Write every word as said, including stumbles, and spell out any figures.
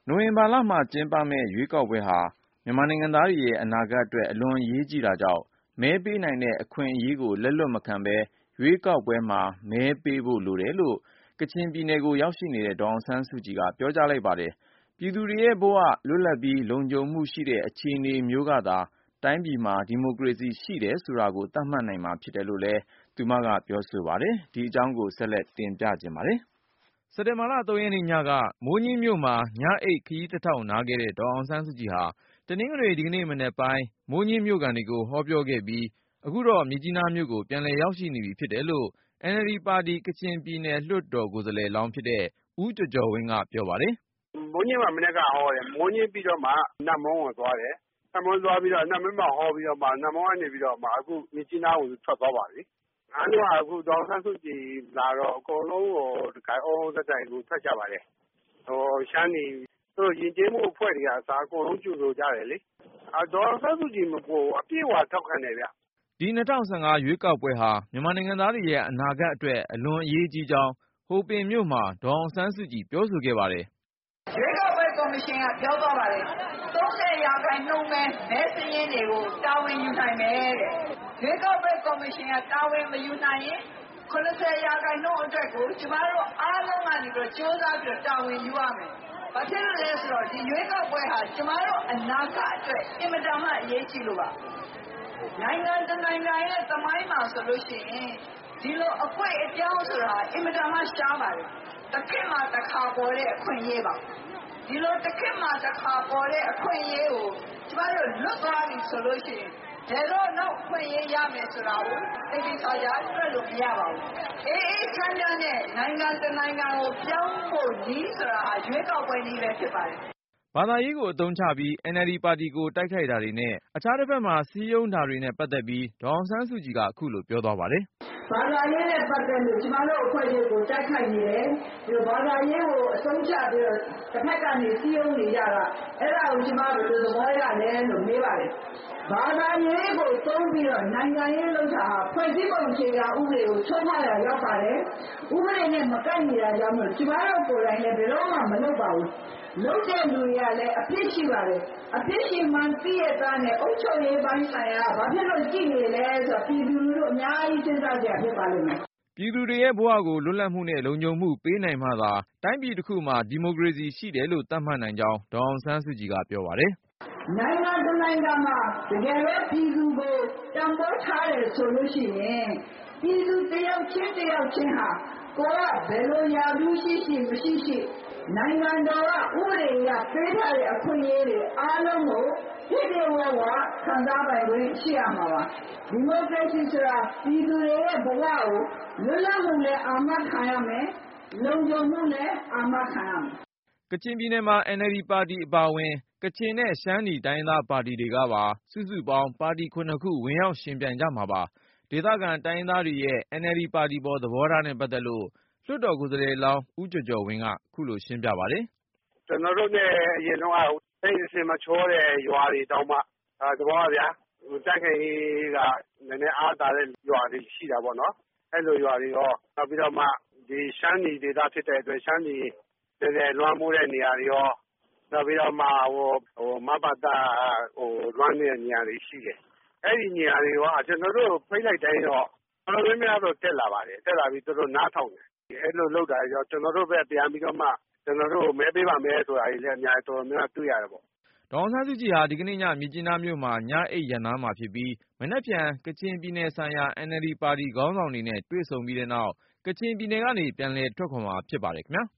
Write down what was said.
နိုဝင်ဘာလမှာကျင်းပမယ့်ရွေးကောက်ပွဲဟာမြန်မာနိုင်ငံသားတွေရဲ့အနာဂတ်အတွက်အလွန်အရေးကြီးတာကြောင့်မဲပေးနိုင်တဲ့အခွင့်အရေးကိုလက်လွတ်မခံဘဲရွေးကောက်ပွဲမှာမဲပေးဖို့လိုတယ်လို့ကချင်ပြည်နယ်ကိုရောက်ရှိနေတဲ့ဒေါ်အောင်ဆန်းစုကြည်ကပြောကြားလိုက်ပါတယ်။ပြည်သူတွေရဲ့ဘဝလွတ်လပ်ပြီးလုံခြုံမှုရှိတဲ့အခြေအနေမျိုးကသာတိုင်းပြည်မှာဒီမိုကရေစီရှိတယ်ဆိုတာကိုသတ်မှတ်နိုင်မှာဖြစ်တယ်လို့လည်းသူမကပြောဆိုပါတယ်။ဒီအကြောင်းကိုဆက်လက်တင်ပြခြင်းပါတယ်။စက်တင်ဘာလ၃ရက်နေ့ညကမိုးညင်းမြို့မှာညအိတ်ခရီးတစ်ထောက်နားခဲ့တဲ့ဒေါ်အောင်ဆန်းစုကြည်ဟာတနင်္ဂနွေဒီကနေ့မနက်ပိုင်းမိုးညင်းမြို့ကန်တွေကိုဟောပြောခဲ့ပြီးအခုတော့မြစ်ကြီးနားမြို့ကိုပြန်လည်ရောက်ရှိနေပြီဖြစ်တယ်လို့ အန်အယ်လ်ဒီ ပါတီကချင်ပြည်နယ်လွှတ်တော်ကိုယ်စားလှယ်လောင်းဖြစ်တဲ့ဦးကျော်ကျော်ဝင်းကပြောပါတယ်။မိုးညင်းမှာမနက်ကဟောတယ်မိုးညင်းပြီးတော့မှနတ်မုံကိုသွားတယ်နတ်မုံသွားပြီးတော့နတ်မုံမှာဟောပြီးတော့မှနတ်မုံကနေပြီးတော့မှအခုမြစ်ကြီးနားကိုထွက်သွားပါပြီ။အားလုံးကအခုဒေါ်အောင်ဆန်းစုကြည်လာတော့အကုန်လုံးကိုဒီကအိုးသက်တိုင်ကိုထွက်ကြပါတယ်။ဟိုရှမ်းနေသူတို့ရင်ကျေးမှုအဖွဲ့တွေကအစားအကုန်လုံးကြိုဆိုကြတယ်လေ။အဒေါ်အောင်ဆန်းစုကြည်ကိုအပြည့်အဝထောက်ခံတယ်ဗျ။ဒီ၂၀၁၅ရွေးကောက်ပွဲဟာမြန်မာနိုင်ငံသားတွေရဲ့အနာဂတ်အတွက်အလွန်အရေးကြီးကြောင်းဟိုပင်မြို့မှာဒေါ်အောင်ဆန်းစုကြည်ပြောဆိုခဲ့ပါတယ်။ရွေးကောက်ပွဲကော်မရှင်ကပြောသွားပါတယ်။သုံးဆယ်ရာခိုင်နှုန်းပဲမဲစရင်းတွေကိုတာဝန်ယူနိုင်မယ်တဲ့။ရွေးကောက်ပွဲကော်မရှင်ကတာဝန်မယူနိုင်ရင်၇၀ရာခိုင်နှုန်းအတွက်ကိုကျမတို့အားလုံးကနေပြီးကြိုးစားပြီးတာဝန်ယူရမယ်။ဘာဖြစ်လို့လဲဆိုတော့ဒီရွေးကောက်ပွဲဟာကျမတို့အနာဂတ်အတွက်အင်မတန်မှအရေးကြီးလို့ပါ။နိုင်ငံတကာနိုင်ငံရဲ့သမိုင်းမှာဆိုလို့ရှိရင်ဒီလိုအကွက်အပြောင်းဆိုတာအင်မတန်မှရှားပါတယ်။တစ်ခေတ်မှာတစ်ခါပေါ်တဲ့အခွင့်အရေးပါ။ဒီလိုတစ်ခေတ်မှာတစ်ခါပေါ်တဲ့အခွင့်အရေးကိုကျမတို့လွတ်သွားပြီဆိုလို့ရှိရင်ဘယ်တော့နောက်အခွင့်အရေးရမယ်ဆိုတာကိုသိသိချာချာတွက်လို့မရပါဘူး။အေးအေးချမ်းချမ်းနဲ့နိုင်ငံတကာနိုင်ငံကိုပြောင်းဖို့ဒီဆိုတာရွေးကောက်ပွဲနည်းပဲဖြစ်ပါတယ်။ဘာသာရေးကိုအသုံးချပြီး အန်အယ်လ်ဒီ ပါတီကိုတိုက်ခိုက်တာတွေနဲ့အခြားတစ်ဖက်မှာစည်းရုံးတာတွေနဲ့ပတ်သက်ပြီးဒေါ်အောင်ဆန်းစုကြည်ကအခုလိုပြောသွားပါတယ်။ဘာသာရေးနဲ့ပတ်သက်လို့ကျမတို့အဖွဲ့ချုပ်ကိုတိုက်ခိုက်နေတယ်။ဒီဘာသာရေးကိုအဆုံးချပြီးတော့တစ်ဖက်ကနေစည်းရုံးနေကြတာအဲ့ဒါကိုကျမတို့သဘောရလဲလို့မေးပါတယ်။ဘာသာရေးကိုသုံးပြီးတော့နိုင်ငံရေးလှုပ်ရှားဖွဲ့စည်းပုံအခြေခံဥပဒေကိုချုပ်ထားရရောက်ပါတယ်။ဥပဒေနဲ့မကိုက်နေတာကြောင့်မို့ကျမတို့ကိုယ်တိုင်လည်းဘယ်တော့မှမလုပ်ပါဘူး။လုပ်တဲ့လူတွေကလည်းအပြစ်ရှိပါတယ်အပြစ်ရှိမှန်သိရတဲ့နဲ့အုပ်ချုပ်ရေးပိုင်းဆိုင်ရာဘာဖြစ်လို့ကြည့်နေလဲဆိုတော့ပြည်သူလူထုအများကြီးစဉ်းစားကြဖြစ်ပါလိမ့်မယ်ပြည်သူတွေရဲ့ဘဝကိုလွတ်လပ်မှုနဲ့လုံခြုံမှုပေးနိုင်မှသာတိုင်းပြည်တစ်ခုမှာဒီမိုကရေစီရှိတယ်လို့သတ်မှတ်နိုင်ကြောင်းဒေါ်အောင်ဆန်းစုကြည်ကပြောပါတယ်နိုင်ငံတကာနိုင်ငံမှာတကယ်ပဲပြည်သူကိုတံပိုးထားတယ်ဆိုလို့ရှိရင်ပြည်သူတယောက်ချင်းတယောက်ချင်းဟာကိုယ်ကဘယ်လိုရာထူးရှိရှိမရှိရှိနိုင်ငံတော်ကဥပဒေအရပေးထားတဲ့အခွင့်အရေးတွေအားလုံးကိုပြည့်ပြည့်ဝဝခံစားပိုင်ခွင့်ရှိရမှာပါဒီမိုကရေစီဆိုတာပြည်သူတွေရဲ့ဘဝကိုလွတ်လပ်မှုနဲ့အာမခံရမယ်လုံခြုံမှုနဲ့အာမခံရမယ်ကချင်ပြည်နယ်မှာ အန်အယ်လ်ဒီ ပါတီအပါအဝင်ကချင်နဲ့ရှမ်းနီတိုင်းရင်းသားပါတီတွေကပါစုစုပေါင်းပါတီခုနှစ်ခုဝင်ရောက်ယှဉ်ပြိုင်ကြမှာပါဒေသခံတိုင်းရင်းသားတွေရဲ့ အန်အယ်လ်ဒီ ပါတီပေါ်သဘောထားနဲ့ပတ်သက်လို့လွှတ်တော်ကိုယ်စားလှယ်လောင်းဦးကျော်ကျော်ဝင်းကခုလိုရှင်းပြပါတယ်။ကျွန်တော်တို့နဲ့အရင်တော့အဲ့ဒီအစင်မချောတဲ့ရွာတွေတောင်မှအဲသဘောပါဗျာတိုက်ခိုက်ရေးကနည်းနည်းအားသာတဲ့ရွာတွေရှိတာပေါ့နော်အဲ့လိုရွာတွေရောနောက်ပြီးတော့မှဒီရှမ်းနီဒေသဖြစ်တဲ့အတွက်ရှမ်းနီတကယ်လွှမ်းမိုးတဲ့နေရာတွေရောနောက်ပြီးတော့မှဟိုဟိုမဘာသာဟိုလွှမ်းနေတဲ့နေရာတွေရှိတယ်အဲ့ဒီနေရာတွေရောကျွန်တော်တို့ဖိတ်လိုက်တိုင်းတော့တော်တော်များများတော့တက်လာပါတယ်တက်လာပြီးသူတို့နားထောင်တယ်အဲ့လိုလုပ်တာရောကျွန်တော်တို့ပဲပြန်ပြီးတော့မှကျွန်တော်တို့မဲပေးပါမယ်ဆိုတာကြီးလည်းအများတော်တော်များတွေ့ရတယ်ပေါ့ဒေါ်အောင်ဆန်းစုကြည်ဟာဒီကနေ့ညမြစ်ကြီးနားမြို့မှာညအိတ်ရန်နာမှာဖြစ်ပြီးမနက်ဖြန်ကချင်ပြည်နယ်ဆိုင်ရာ အန်အယ်လ်ဒီ ပါတီခေါင်းဆောင်တွေနဲ့တွေ့ဆုံပြီးတဲ့နောက်ကချင်ပြည်နယ်ကနေပြန်လည်ထွက်ခွာမှာဖြစ်ပါတယ်ခင်ဗျာ